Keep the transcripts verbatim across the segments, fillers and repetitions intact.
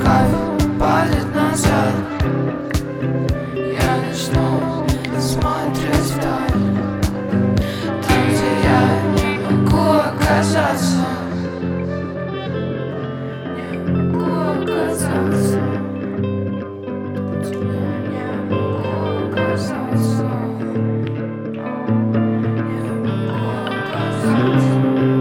кайф падает назад. Я начну смотреть вдаль, там, где я не могу оказаться. Не могу оказаться. Не могу оказаться. Не могу оказаться.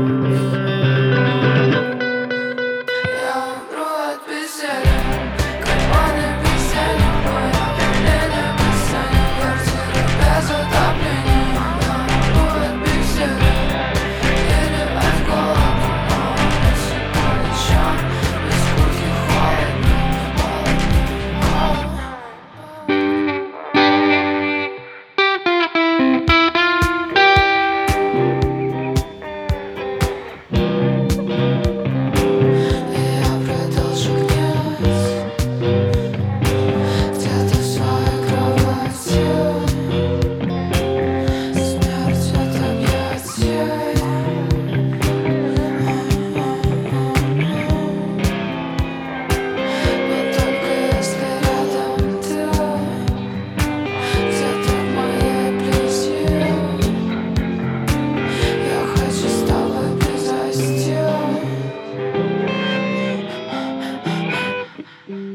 Я умру от безделья, карманы безделья, мое давление бесценно, квартира без отопления. Я умру от безделья или от голода, но если по ночам без куртки холодно, холодно, я продолжу гнать где-то в своей кровати. Смерть от объятий. Но только если рядом ты, где-то в моей близи. Я хочу с тобой без застил.